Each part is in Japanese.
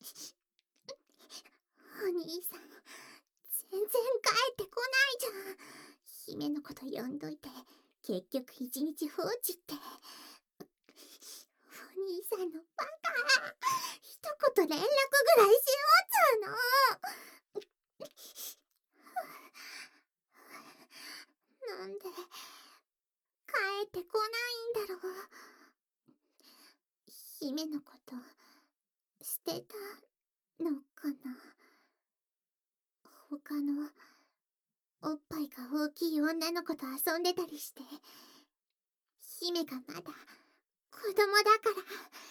お兄さん、全然帰ってこないじゃん。姫のこと呼んどいて、結局一日放置って。お兄さんのバカ。一言連絡ぐらいしようっつうの。なんで帰ってこないんだろう。姫のこと捨てたのかな。他のおっぱいが大きい女の子と遊んでたりして、姫がまだ子供だから。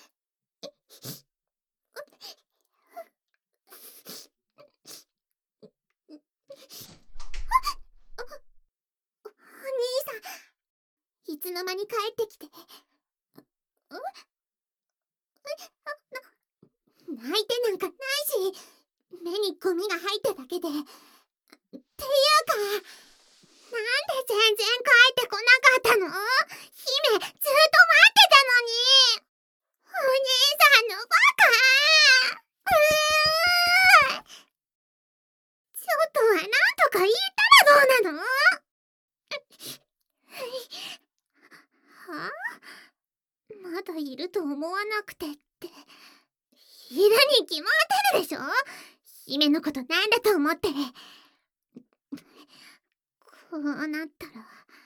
お兄さん、いつの間に帰ってきて。泣いてなんかないし、目にゴミが入っただけで。っていうか、なんで全然帰ってこなかったの？姫、ずっと待ってたのに。お兄さんのバカ。ちょっとはなんとか言ったらどうなの？はあ？まだいると思わなくてって。いるに決まってるでしょ。姫のことなんだと思って。こうなったら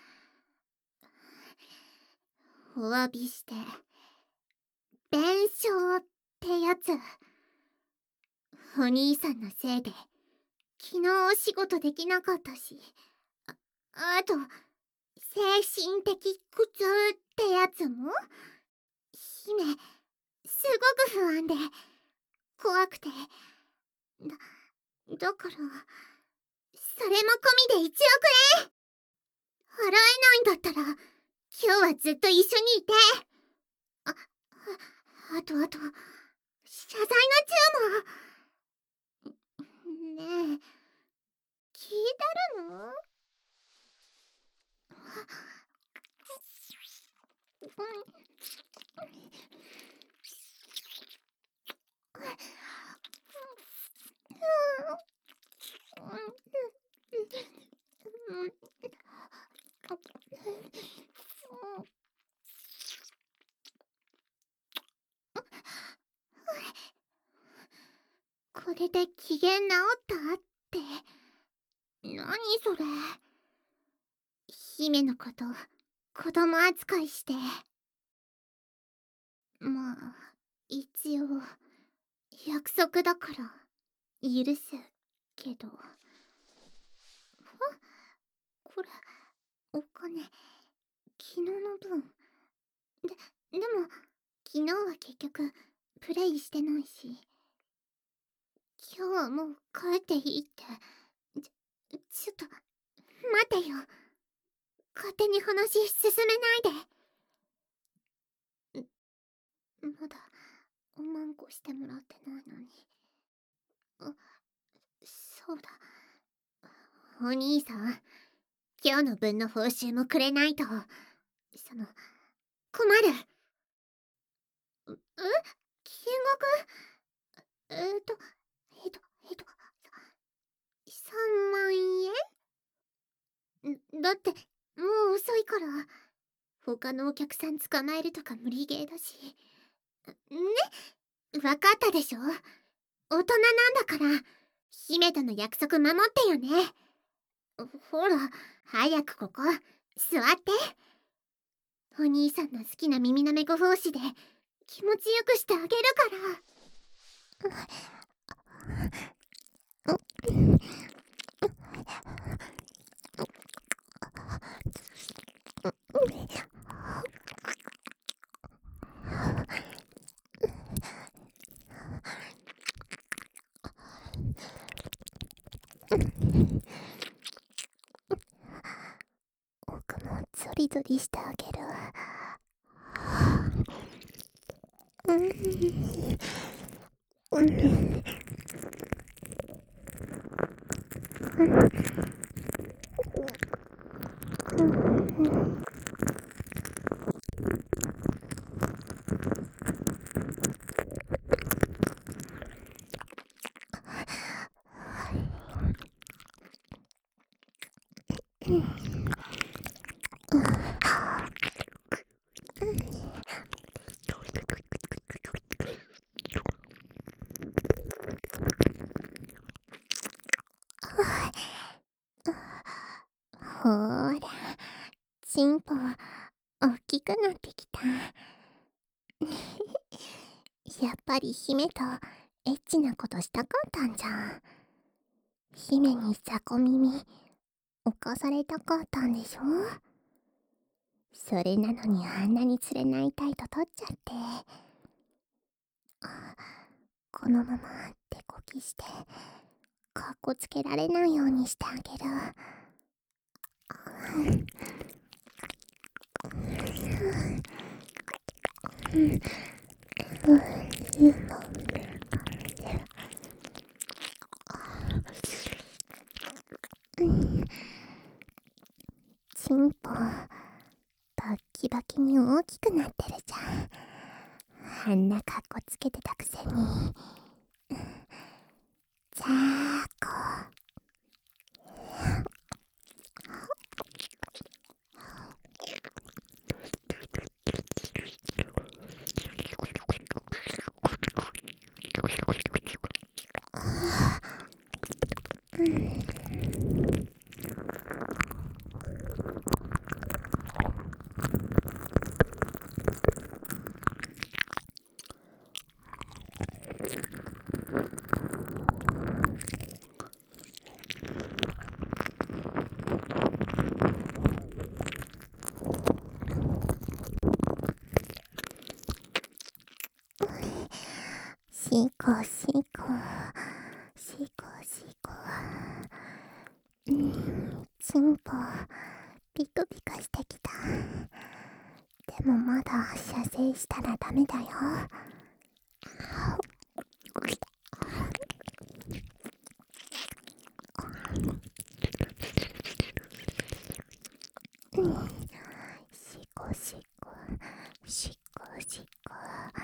お詫びして弁償ってやつ。お兄さんのせいで昨日お仕事できなかったし、あと精神的苦痛ってやつも。姫すごく不安で怖くて、だからそれも込みで1億円払えないんだったら今日はずっと一緒にいて。あと謝罪のチューも。ねえ、聞いてるの？これで機嫌治ったって。何それ。姫のこと子供扱いして。まあ一応約束だから許すけど。これお金昨日の分でも昨日は結局プレイしてないし、今日はもう帰っていいって。ちょっと待てよ。勝手に話進めないで。まだおまんこしてもらってないのに。そうだ。お兄さん、今日の分の報酬もくれないと、困る。金額？3万円？だってもう遅いから。他のお客さん捕まえるとか無理ゲーだし。ね、わかったでしょ。大人なんだから姫との約束守ってよね。ほら早くここ座って。お兄さんの好きな耳なめご奉仕で気持ちよくしてあげるから。僕もゾリゾリしてあげる。 ほーら、チンポ、おっきくなってきた。やっぱり姫とエッチなことしたかったんじゃん。姫に雑魚耳、犯されたかったんでしょ。それなのにあんなに連れないたいと取っちゃって。このまま手こきして、かっこつけられないようにしてあげる。チンポ、バッキバキに大きくなってるじゃん。あんなかっこつけてたくせに。じゃあシコシコ、シコシコ。チンポ、ピクピクしてきた。でもまだ射精したらダメだよ。シコシコ、シコシコ。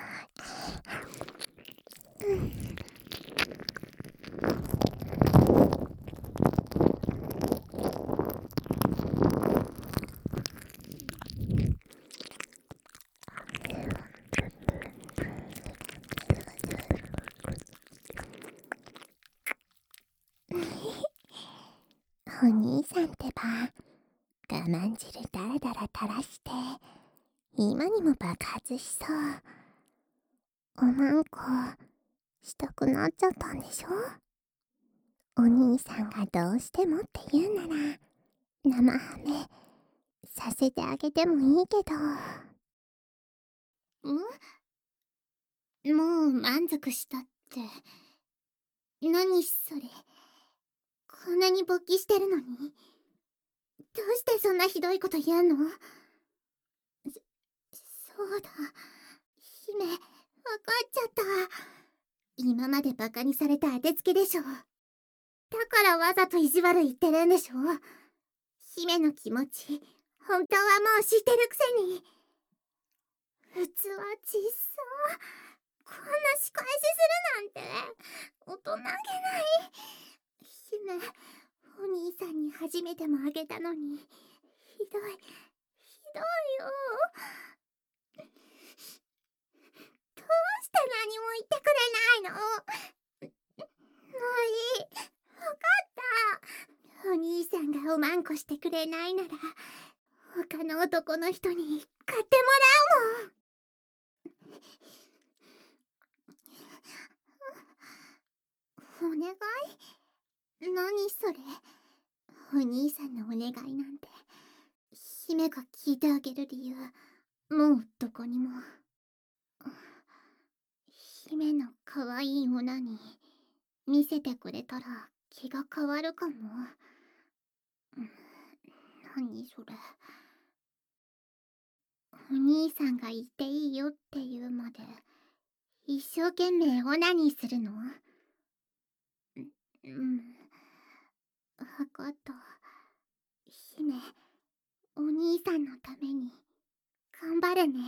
お兄さんってば、我慢汁だらだら垂らして、今にも爆発しそう。おまんこ、したくなっちゃったんでしょ。お兄さんがどうしてもって言うなら、生ハメ、させてあげてもいいけど。もう満足したって。何それ。こんなに勃起してるのに。どうしてそんなひどいこと言うの？そうだ。姫、わかっちゃった。今までバカにされた当てつけでしょ。だからわざと意地悪言ってるんでしょ。姫の気持ち、本当はもう知ってるくせに。器ちっさ。こんな仕返しするなんて、大人げない。姫、お兄さんに初めてもあげたのに、ひどい、ひどいよ。どうして何も言ってくれないの？もういい。わかった。お兄さんがおまんこしてくれないなら、他の男の人に買ってもらうもん。お願い？何それ。お兄さんのお願いなんて、姫が聞いてあげる理由、もうどこにも。姫の可愛いオナに見せてくれたら気が変わるかも。何それ。お兄さんが言っていいよって言うまで一生懸命オナニーするの？わかった。姫、お兄さんのために頑張るね。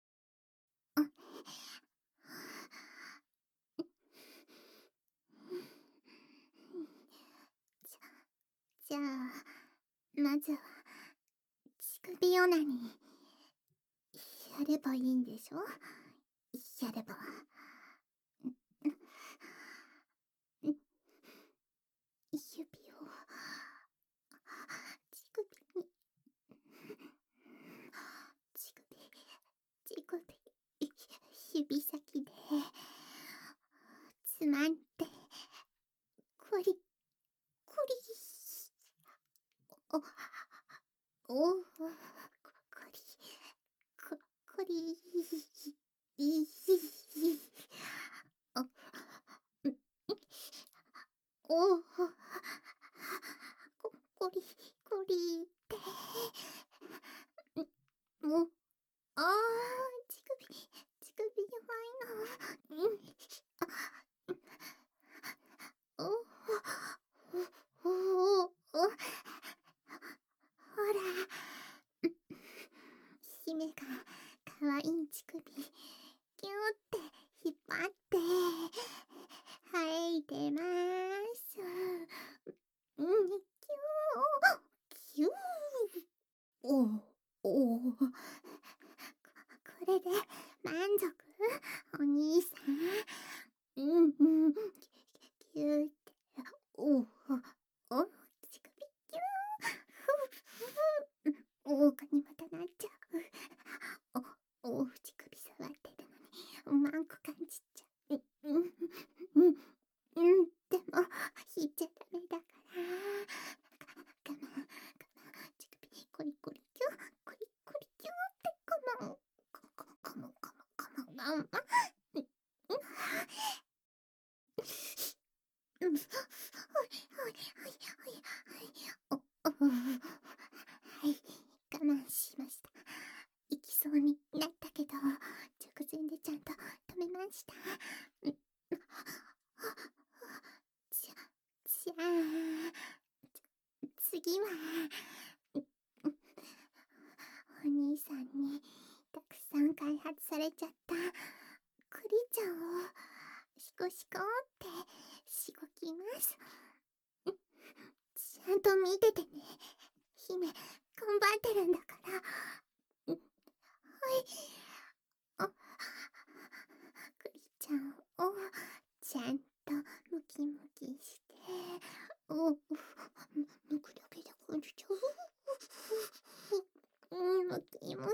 じゃあまずは乳首オナニーやればいいんでしょ。やれば。指を乳首指先でつまんでコリコリ、おおコリコリ、おおコリコリってもう、ああ、乳首弱いの。おおおお、ほら、姫がかわいい乳首、ギューって引っ張って、生えてまーす。キュー、キュー。おお、おお。これで満足お兄さん。うんうん。キューって。おお、お、乳首キュー。おお、かにまたなっちゃう。お、乳首触ってるのに、マンコ感じちゃう。でも、引いちゃダメだから。我慢、乳首、コリコリキュー、コリコリキューって我慢。我慢。はい、はい、はい、はい、はい、我慢しました。行きそうになったけど、直前でちゃんと止めました。じゃあ、次は、お兄さんにたくさん開発されちゃったクリちゃんをシコシコってしごきます。ちゃんと見ててね。姫、頑張ってるんだから。はい。クリちゃんをちゃんとムキムキして、抜くだけで感じちゃう。ムキムキって。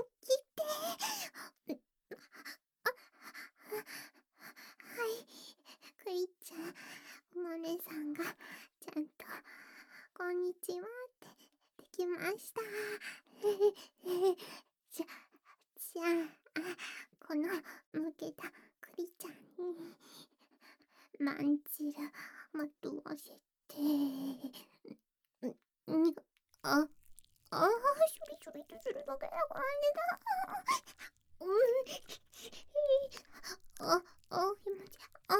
はい、クリちゃん、お豆さんがちゃんとこんにちはってできました。じゃあ、このむけたクリちゃんにまんじるまとわせて、あ、それとするだけだからねだ。あ、気持ち、あ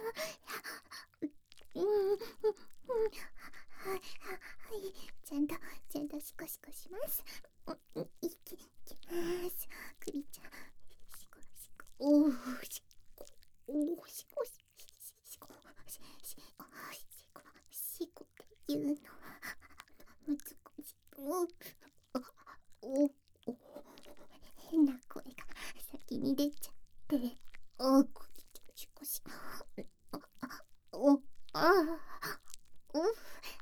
はい、ちゃんとシコシコします。いきます。クリちゃん、シコシコ、おー、シコ、おー、シコ、シコ、シコっていうのは、難しい。お、変な声が先に出ちゃって、クリちゃん、シコシコ。お、お、お、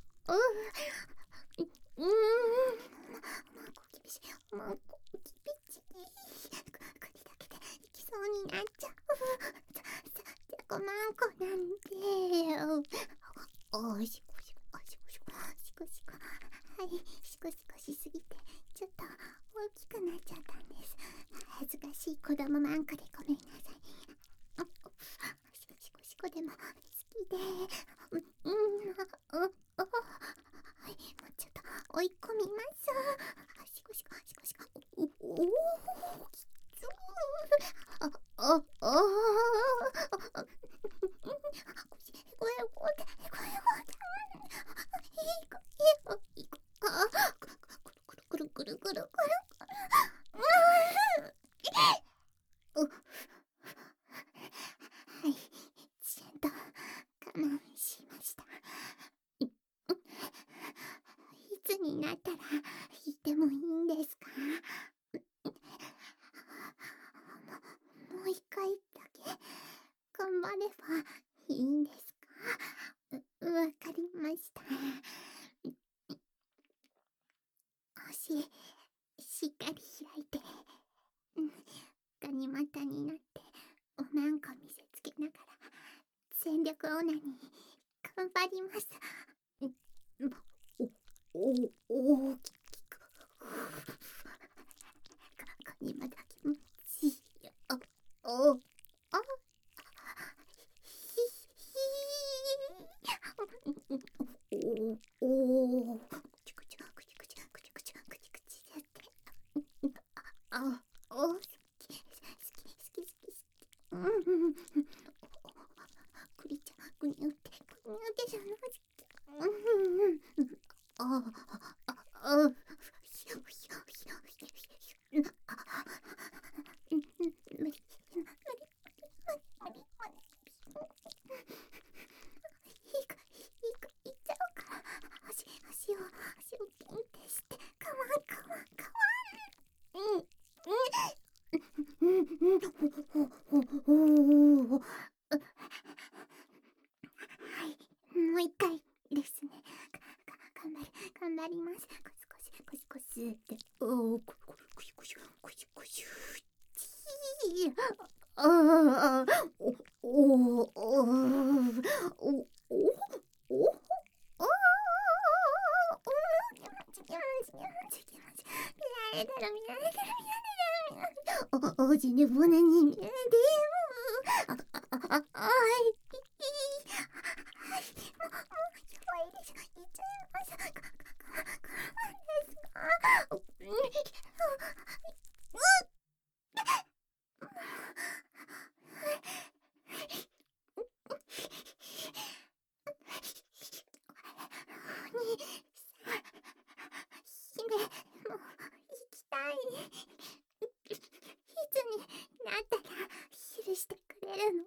マンコ厳しい。マンコ厳しい。栗だけで行きそうになっちゃう。じゃこマンコなんで。シコシコ、シコシコ、シコシコ。はい、シコシコしすぎて、ちょっと大きくなっちゃったんです。恥ずかしい子供マンコでごめんなさい。シコシコでも好きで。はい、もうちょっと追い込みます。シコシコ、シコシコ。おお、きつー。あ、あ、ああ、これ、くるくるくるくる。はい、ちゃんと我慢しました。いつになったら弾いてもいいんですか？もう一回だけ頑張ればいいんですか？わかりました。星、しっかり開いて、ガニ股になって、 全力オナニー頑張ります。大きくここにまだ気持ちいいよ。クリちゃん、ぐにゅってじゃない。いっちゃおうか。足をピンってして、かわん。はい、もう一回ですね。頑張ります。コシって。コシああ、おじねぼねにでもはいやばいでしょ、いっちゃいます。姫、もう行きたい。いつになったら許してくれるの？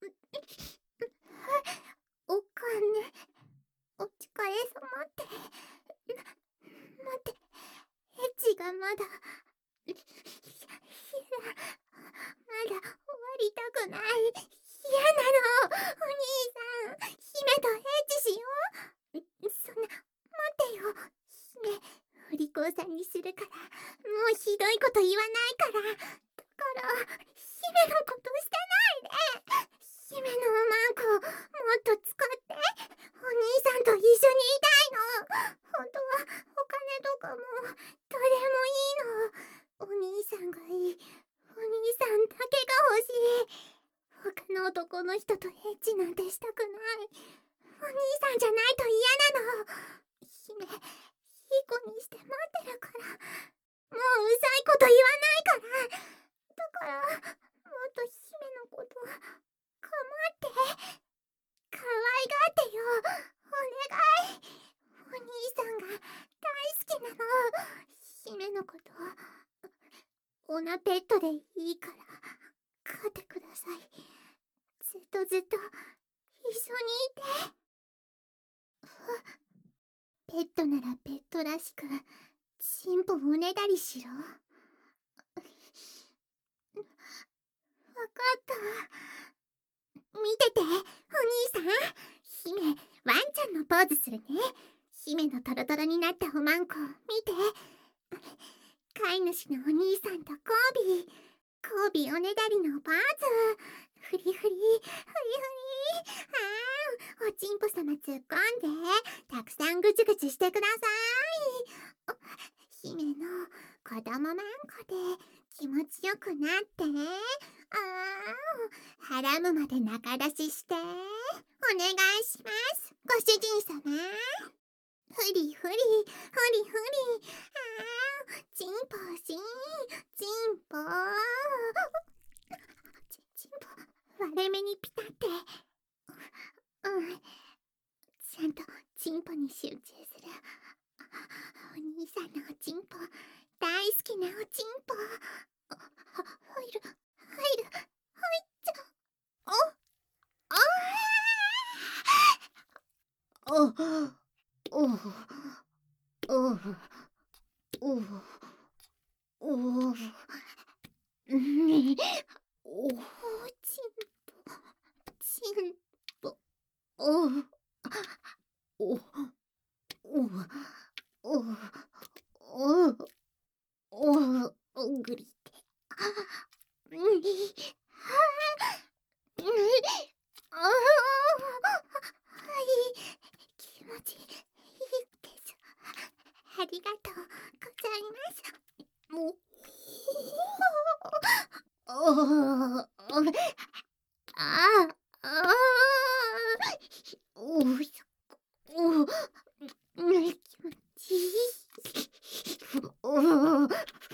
お金、お疲れ様って。待って、エッチがまだ終わりたくない。嫌なの。お兄さん、姫とエッチしよう。そんな、待ってよ。姫、お利口さんにするから、もうひどいこと言わないから。だから、姫のこと捨てないで。姫のおまんこ、もっと使って。お兄さんと一緒にいたいの。本当は、お金とかも、どれもいいの。お兄さんがいい。お兄さんだけが欲しい。他の男の人とエッチなんてしたくない。お兄さんじゃないと嫌なの。姫、いい子にして待ってるから。もううざいこと言わないから。だから、もっと姫のこと構って可愛がってよ。お願い。お兄さんが大好きなの。姫のことオナペットでいいから飼ってください。ずっと一緒にいて。ペットならペットらしくチンポをねだりしろ。わかったわ。見てて、お兄さん。姫、ワンちゃんのポーズするね。姫のトロトロになったおまんこ見て。飼い主のお兄さんとコービーおねだりのポーズ。フリフリ。おちんぽさま突っ込んで、たくさんぐちゅぐちゅしてください。姫の子供まんこで気持ちよくなって。はらむまで中出しして。お願いします、ご主人様。フリ。チンポ割れ目にピタって。ちゃんとチンポに集中する。お兄さんのおチンポ、大好きなおチンポ。入っちゃぐりって。 ああ、ああ。おお、そおお、気持ちいい。おお、おお、おお。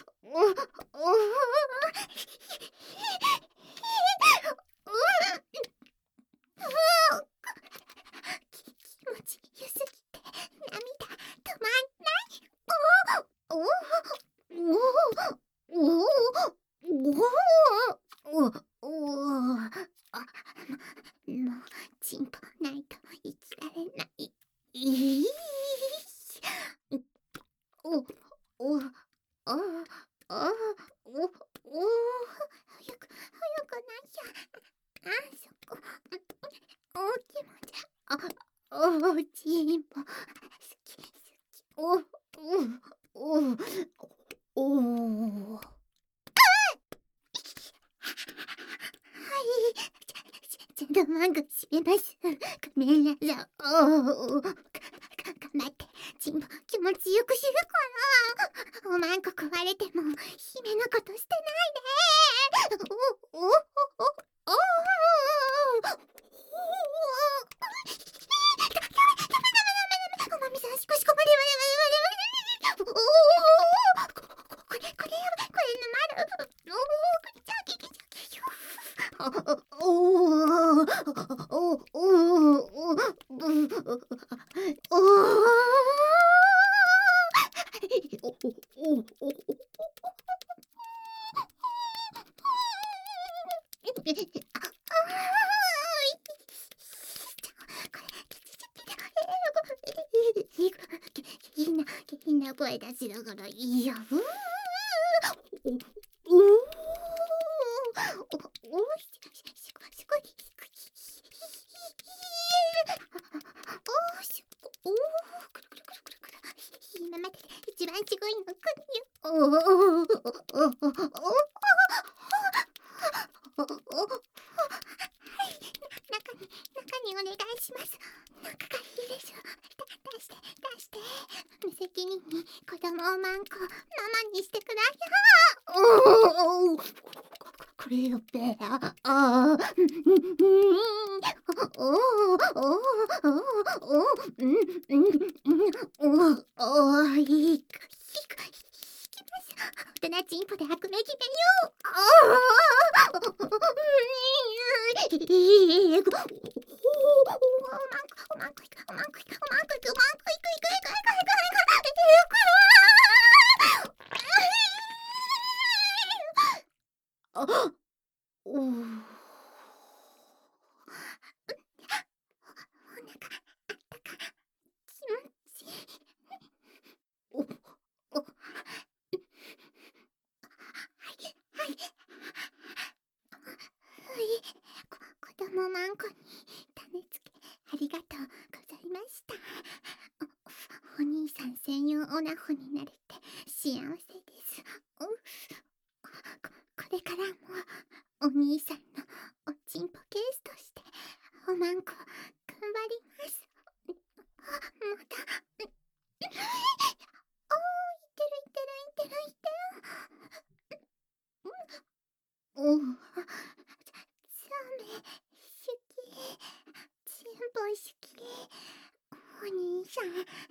気持ちよすぎて涙止まんない。おお、おお、おお、おお、おお、あ、もうチンポないと生きられない。いい。お、お、ああ、お、お、早くないしゃ。あ、そこ。お気持ち。あ、おチンポ。好き、好き。お、お、お、お。はい。ちゃんとマンゴー閉めます。ごめんなさい。頑張って。チンポ気持ちよくするから。おまんこ壊れても姫のことしてないで。お、お、お、お、おまみさん、しこしこ、までまでまでまでまで。これやばい、これ沼る。おお、くりちゃききちゃき。おお、おお、下品な声出しながらいいよ。おおおおしこしこしこおしこおくるくるくるくるくる今までで一番すごいのくるよおおおお中にお願いします。中がいいですよ。出して無責任に子供をマンコママにしてください。おおこれよべああおおおおおいいかきます。大人チンポで悪名決めよう。子供マンコに種付けありがとうございました。お兄さん専用オナホになれて幸せです。これからもお兄さんのおちんぽケースとしておまんこ頑張ります。またいてる。おお、そうめ好き。チンポ好き。お兄さん